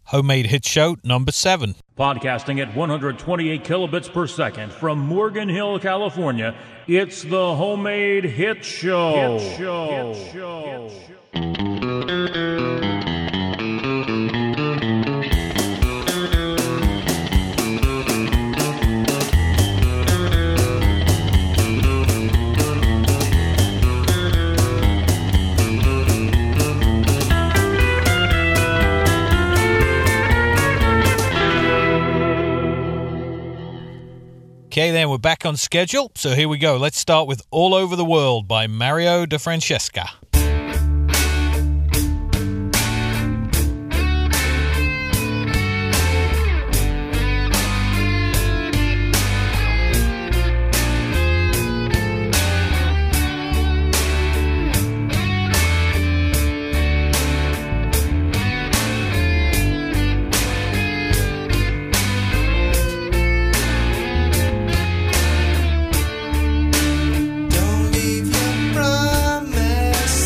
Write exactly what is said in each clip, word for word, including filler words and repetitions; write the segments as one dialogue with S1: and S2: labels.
S1: Homemade Hit Show number seven.
S2: Podcasting at one hundred twenty-eight kilobits per second from Morgan Hill, California, it's the Homemade Hit Show. Hit Show. Hit Show. Hit Show.
S1: Okay, then we're back on schedule. So here we go. Let's start with All Over the World by Mario De Francesca.
S3: Don't leave your promise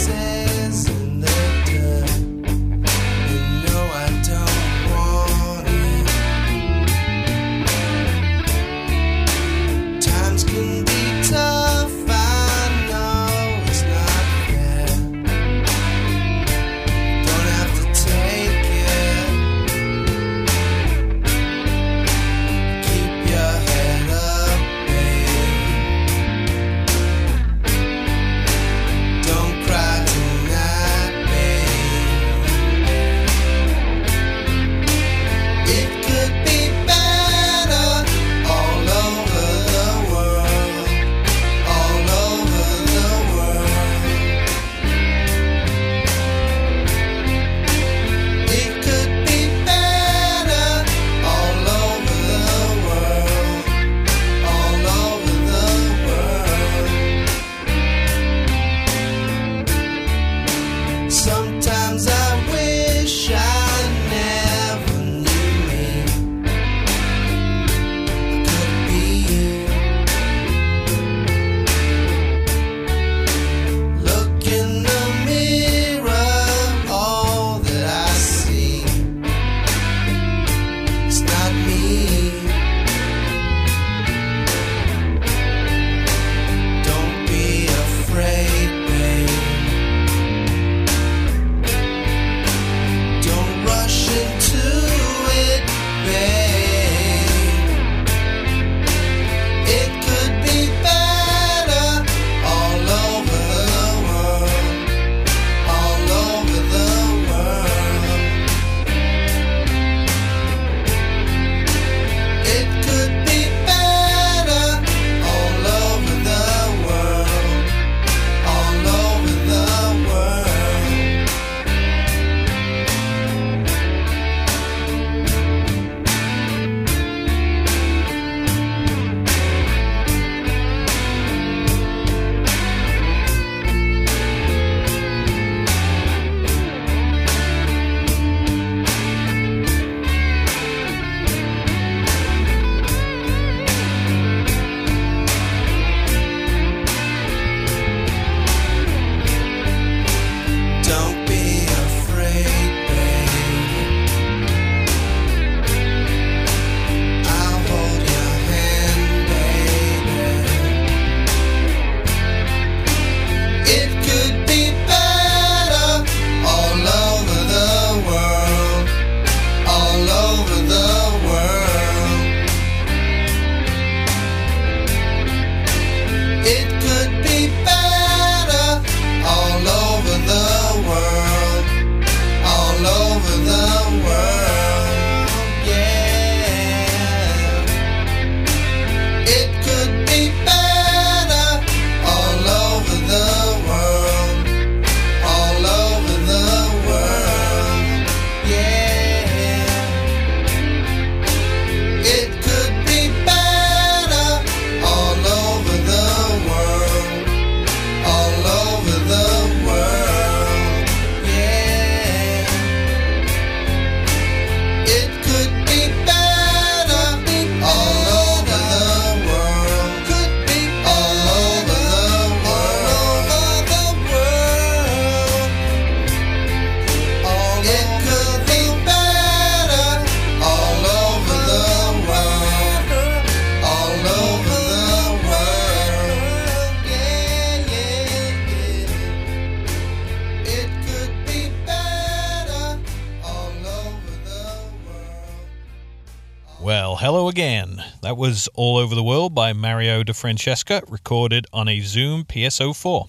S1: Well, hello again. That was All Over the World by Mario DeFrancesca, recorded on a Zoom P S oh four.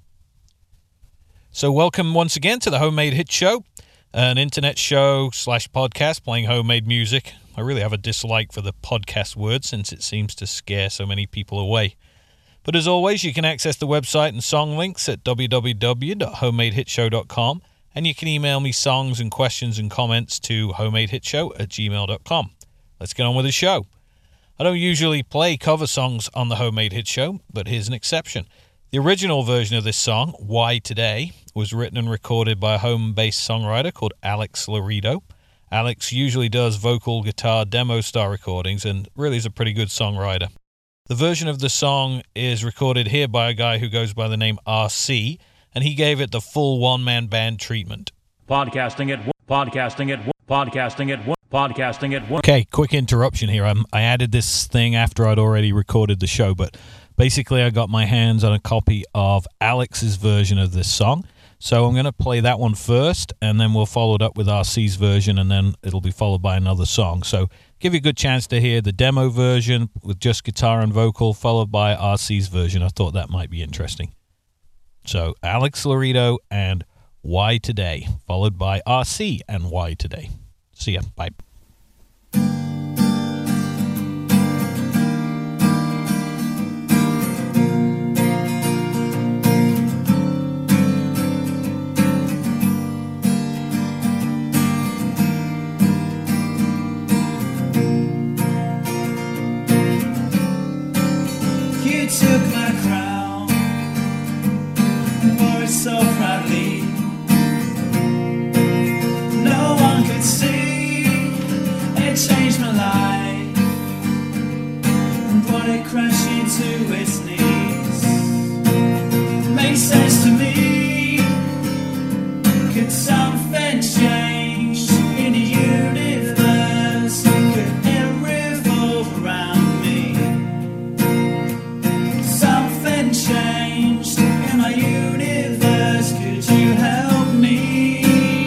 S1: So welcome once again to the Homemade Hit Show, an internet show slash podcast playing homemade music. I really have a dislike for the podcast word since it seems to scare so many people away. But as always, you can access the website and song links at w w w dot homemade hit show dot com, and you can email me songs and questions and comments to homemadehitshow at gmail dot com. Let's get on with the show. I don't usually play cover songs on the Homemade Hit Show, but here's an exception. The original version of this song, Why Today, was written and recorded by a home-based songwriter called Alex Laredo. Alex usually does vocal, guitar, demo star recordings and really is a pretty good songwriter. The version of the song is recorded here by a guy who goes by the name R C, and he gave it the full one-man band treatment.
S2: Podcasting it, podcasting it, podcasting it, podcasting it.
S1: Okay, quick interruption here. I'm, I added this thing after I'd already recorded the show, but basically I got my hands on a copy of Alex's version of this song. So I'm going to play that one first, and then we'll follow it up with R C's version, and then it'll be followed by another song. So give you a good chance to hear the demo version with just guitar and vocal, followed by R C's version. I thought that might be interesting. So Alex Laredo and Why Today, followed by R C and Why Today. See ya. Bye.
S3: You took my crown and wore it so proudly. No one could see. It changed my life and brought it crashing to its knees. Makes sense to me. Could something change in the universe? Could it revolve around me? Something changed in my universe. Could you help me?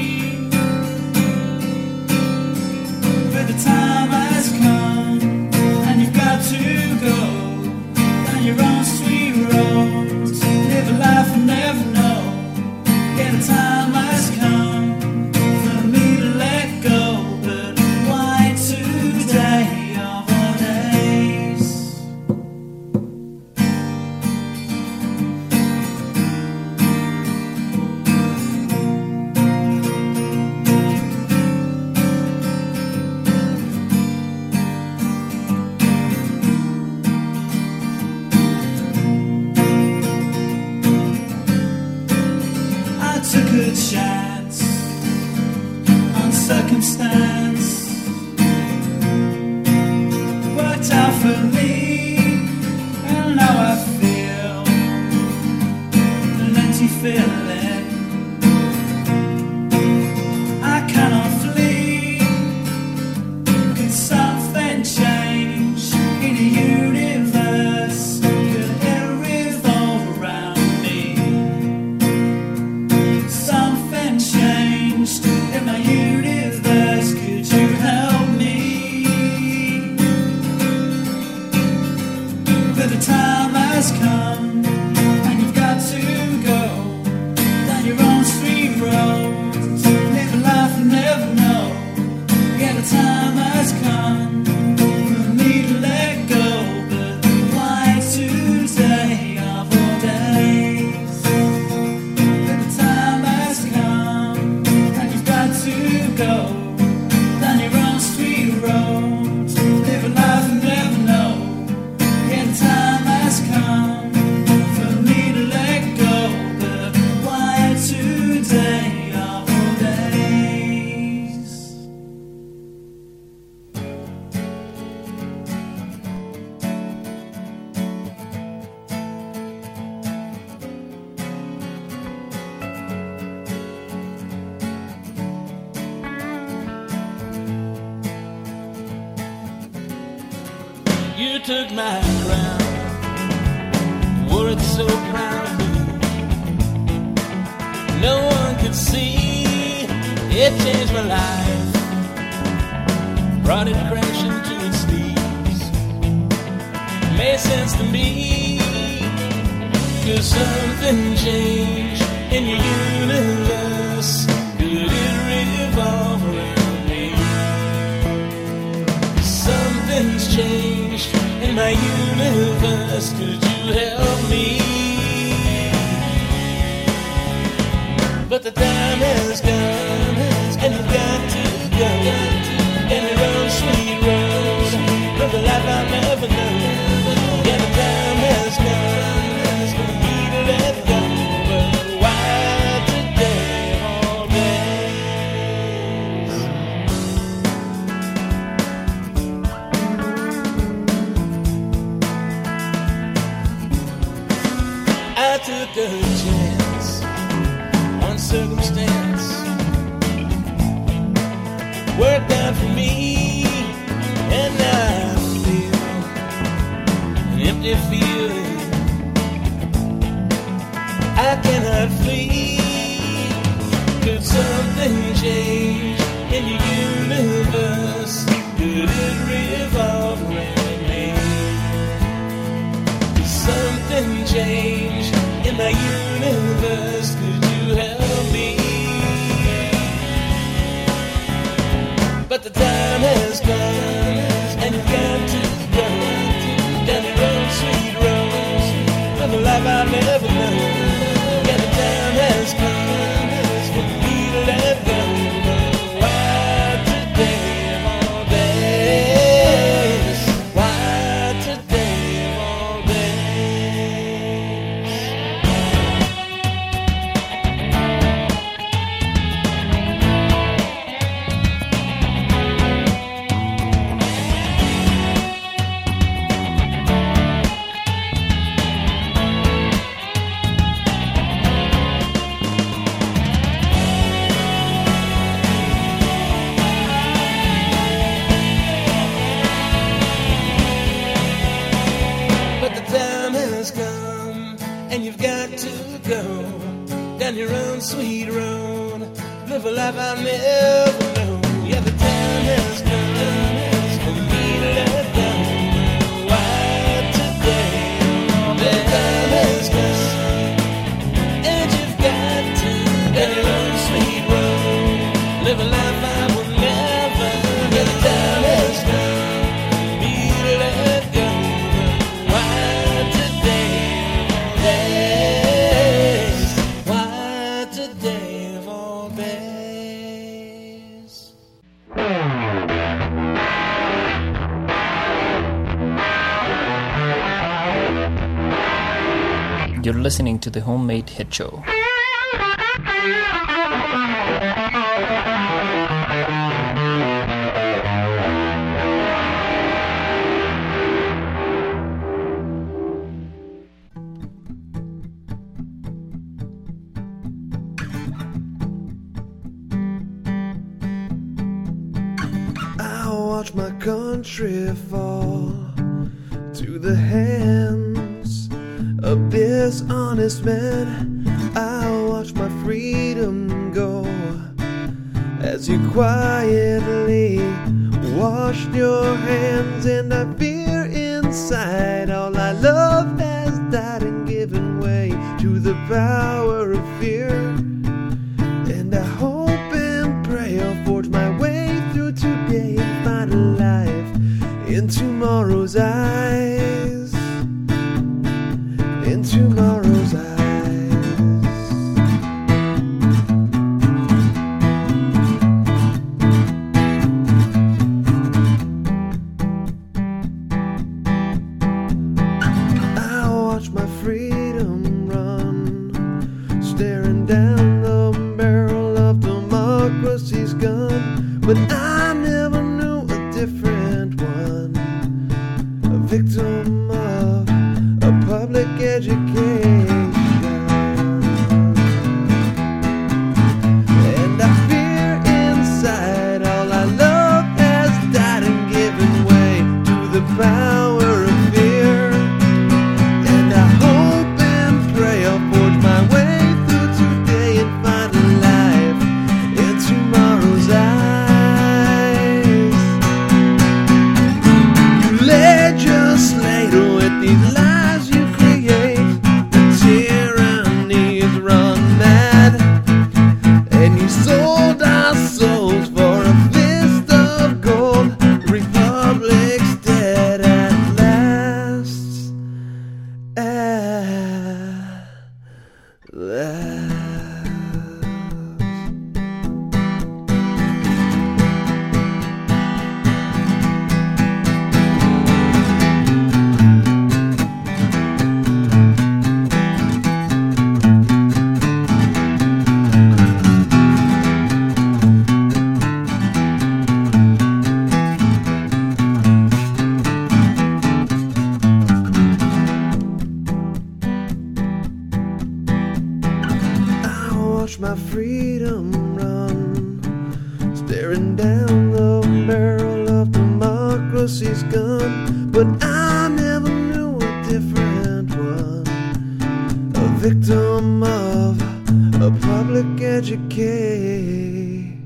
S3: But the time has come, and you've got to go down your own sweet road. Live a life I'll never know. Yeah, the time has come for me to let go. But why today of all days? I took a chance on circumstance. Worked out for me, and now I feel an empty feeling. I cannot flee. Could something change in the universe? Could it revolve around me? Something changed in my universe. Could you help me? But the time has come, and you've got to go down your own sweet road. Live a life I'll never know. Yeah, the time has come for me to let go. But why today of all days? But the time has come, and you've got to go down your own sweet road. Live a life I'll never know. Yeah, the time has come for me to let go. But why today of all days?
S4: You took my crown, wore it so proudly. No one could see. It changed my life, brought it crashing to make sense to me. Could something change in your universe? Could it revolve around me? Something's changed in my universe. Could you help me? But the time has come, and you've got to go in your own sweet road. Live the life I'll never know. Yeah, the time has come for me to let go. But why today all days? I took a chance, one circumstance worked out for me, and now I feel an empty feeling. I cannot flee. Could something change in your universe? Could it revolve around me? Could something change in my universe? Could you help me? But the time has come, and you've got to go down your own sweet road. Live a life I'll never know. Yeah, the time has come for me to let go. But why today of all days? Why today of all days? But the time has come, and you've got to go down your own sweet road. Live a life I'll never know. Yeah, the time has come for me to let go. Why today? The time has come, and you've got to down your own sweet road. Live a life I will never. Yeah, the time has come for me to let go. Why today of all days? Why today of all days?
S5: You're listening to the Homemade Hit Show.
S6: I watch my country fall to the hands of dishonest men. I watch my freedom go as you quietly washed your hands, and I fear inside all I love has died and given way to the power of fear. And I hope and pray I'll forge my way through today and find a life in tomorrow's eyes, in tomorrow's eyes. I watch my freedom run, staring down the barrel of democracy's gun, but I never knew a different one, a victim Lucy's gun, but I never knew a different one. A victim of a public education.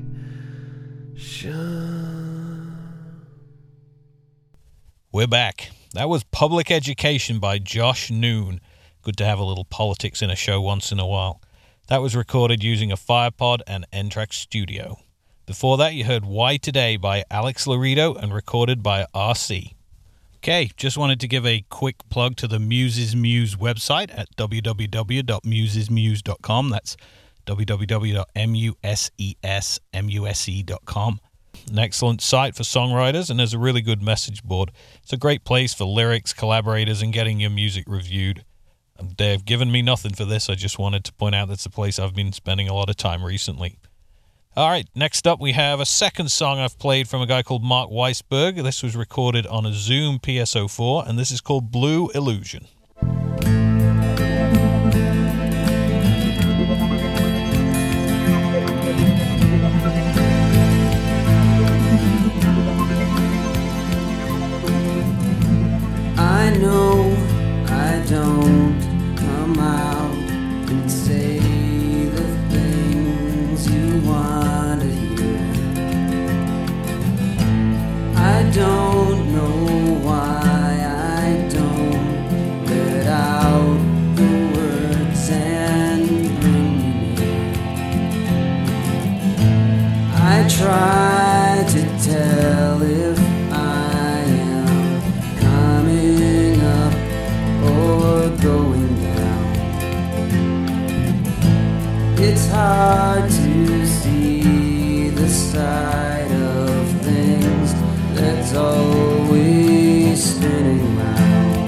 S1: We're back. That was Public Education by Josh Noon. Good to have a little politics in a show once in a while. That was recorded using a FirePod and N-Track Studio. Before that, you heard Why Today by Alex Laredo and recorded by R C. Okay, just wanted to give a quick plug to the Muses Muse website at w w w dot muses muse dot com. That's w w w dot muses muse dot com. An excellent site for songwriters, and there's a really good message board. It's a great place for lyrics, collaborators, and getting your music reviewed. They've given me nothing for this. I just wanted to point out that's a place I've been spending a lot of time recently. All right, next up we have a second song I've played from a guy called Mark Weisberg. This was recorded on a Zoom P S oh four, and this is called Blue Illusion.
S7: I know I don't come out and say the things you want to hear. I don't know why I don't let out the words and bring me near. I try to tell if I am coming up or going down. It's hard to see the side of things that's always spinning round.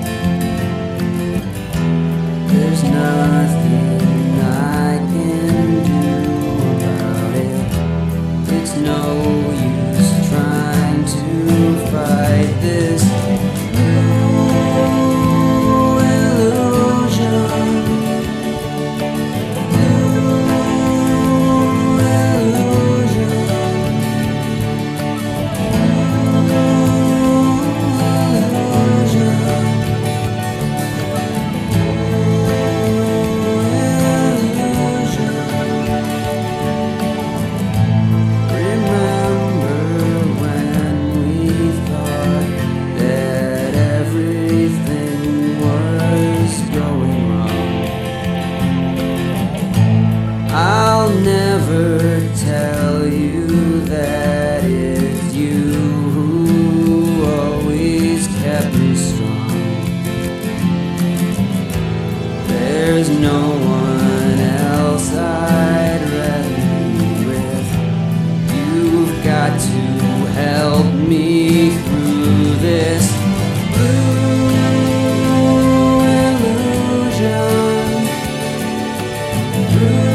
S7: There's nothing I can do about it. It's no use trying to fight this blue illusion. I'll never tell you that it's you who always kept me strong. There's no one else I'd rather be with. You've got to help me through this blue illusion. Blue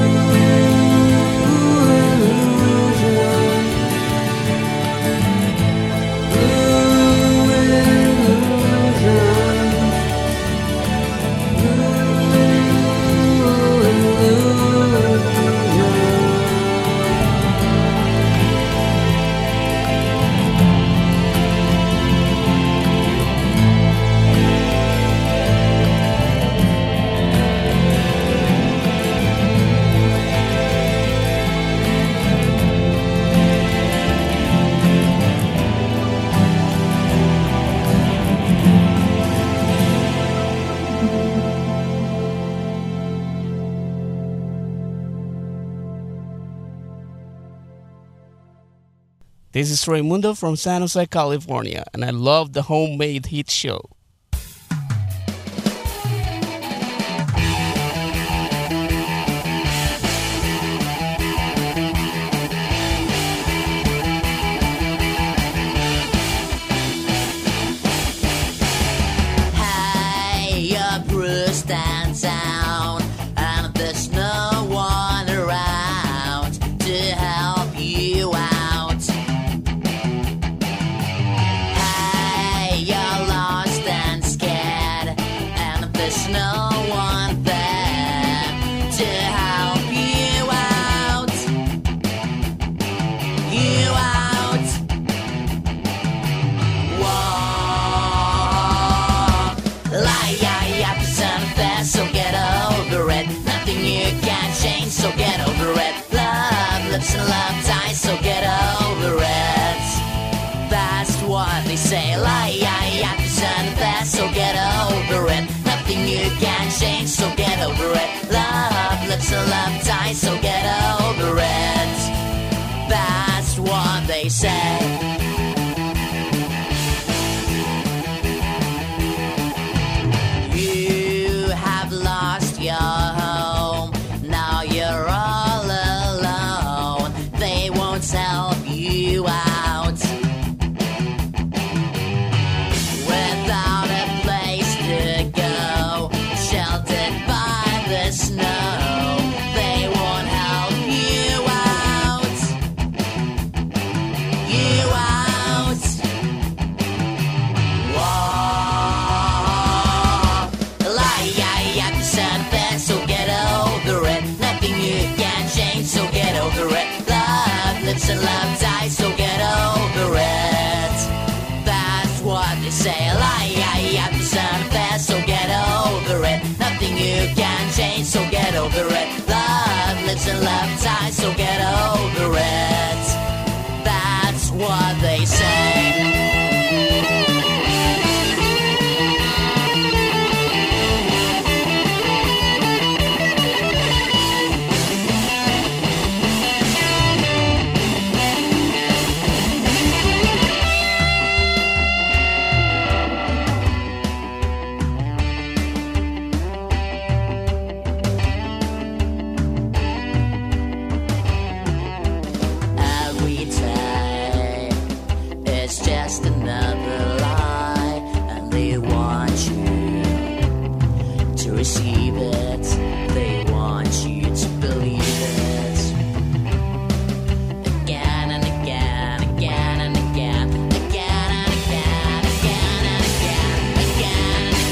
S8: This is Raimundo from San Jose, California, and I love the Homemade Hit Show.
S9: Hey, you're bruised and down, and there's no one around to help you out. Hey, you're lost what they say. Lie, I have to send the best, so get over it. Nothing you can change, so get over it. Love lives and love dies, so get over it. That's what they say. You have lost your home, now you're all alone. They won't help you out. Without a place to go, sheltered by the snow, they won't help you out. You out. Whoa. Lie, I have to send a best, so get over it. Nothing you can change, so get over it. Love lives and love dies, so get over it. That's what they say. Lie, I have to send a best, so get over it. Nothing you can change, so get over it. Love lives and love dies, so get over it. That's what they say. Every day it's just another lie, and they want you to receive it. They want you to believe it. Again and again, again and again, again and again, again and again, again and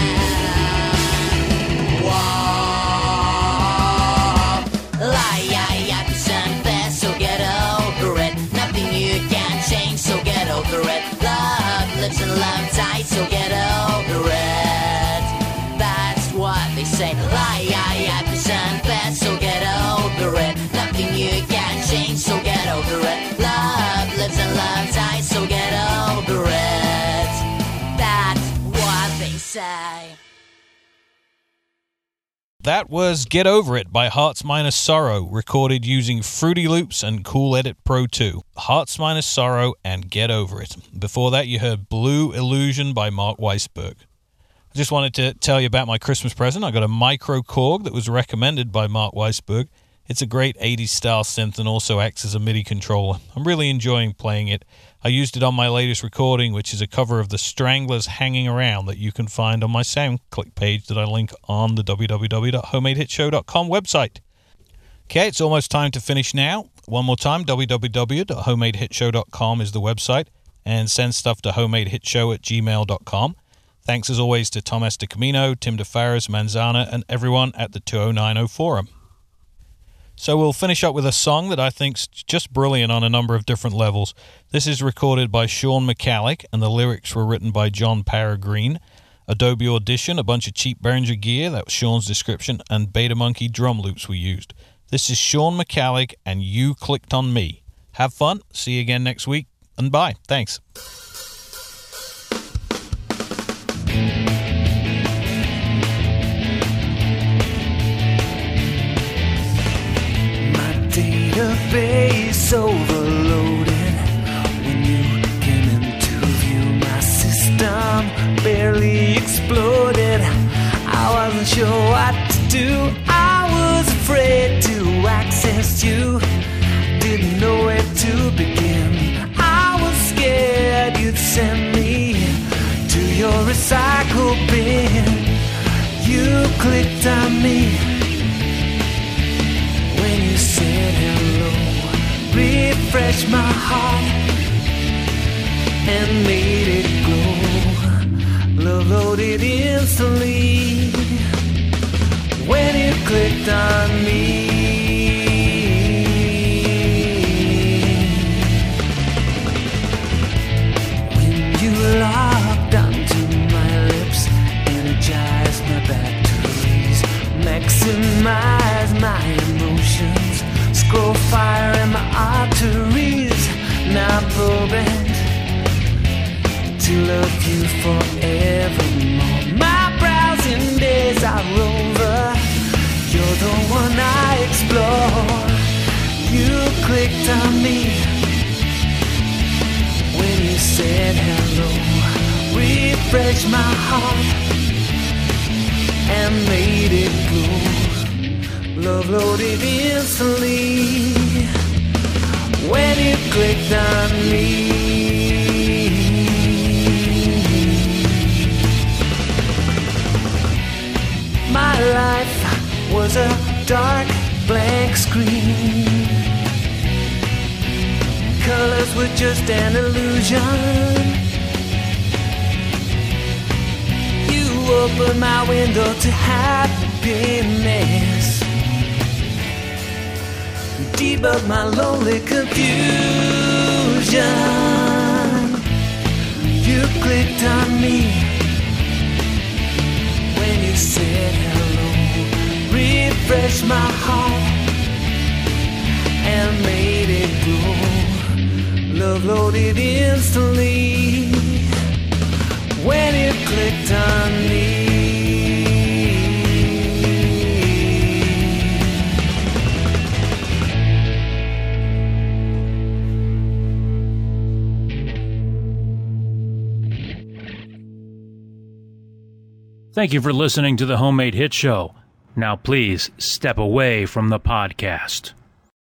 S9: again. Whoa. Lie, I have to send best, so get over it. Nothing you can change, so get over it. Love lives and love dies, so get over it. That's what they say. Lie, I have to send best, so get over it. Nothing you can change, so get over it. Love lives and love dies, so get over it. That's what they say.
S1: That was Get Over It by Hearts Minus Sorrow, recorded using Fruity Loops and Cool Edit Pro two. Hearts Minus Sorrow and Get Over It. Before that, you heard Blue Illusion by Mark Weisberg. I just wanted to tell you about my Christmas present. I got a Micro Korg that was recommended by Mark Weisberg. It's a great eighties style synth and also acts as a MIDI controller. I'm really enjoying playing it. I used it on my latest recording, which is a cover of the Stranglers Hanging Around that you can find on my SoundClick page that I link on the w w w dot homemade hit show dot com website. Okay, it's almost time to finish now. One more time, w w w dot homemade hit show dot com is the website, and send stuff to homemadehitshow at gmail dot com. Thanks as always to Tom Estacamino, Tim DeFaris, Manzana, and everyone at the two oh nine oh Forum. So we'll finish up with a song that I think's just brilliant on a number of different levels. This is recorded by Sean McCallick, and the lyrics were written by John Paragreen. Adobe Audition, a bunch of cheap Behringer gear, that was Sean's description, and Beta Monkey drum loops we used. This is Sean McCallick, and You Clicked on Me. Have fun, see you again next week, and bye. Thanks.
S3: Database overloaded when you came into view. My system barely exploded. I wasn't sure what to do. I was afraid to access you. Didn't know where to begin. I was scared you'd send me to your recycle bin. You clicked on me when you said hello, refreshed my heart and made it glow. Love loaded instantly when you clicked on me. When you locked onto my lips, energized my batteries, maximize my emotions, scroll fire in my arteries. Now programmed
S7: to love you forevermore. My browsing days are over. You're the one I explore. You clicked on me when you said hello. Refresh my heart and made it glow. Love loaded instantly when you clicked on me. My life was a dark blank screen. Colors were just an illusion. You opened my window to happiness. Debug my lonely confusion. You clicked on me when you said hello. Refresh my heart and made it glow. Love loaded instantly when you clicked on me.
S2: Thank you for listening to the Homemade Hit Show. Now please step away from the podcast.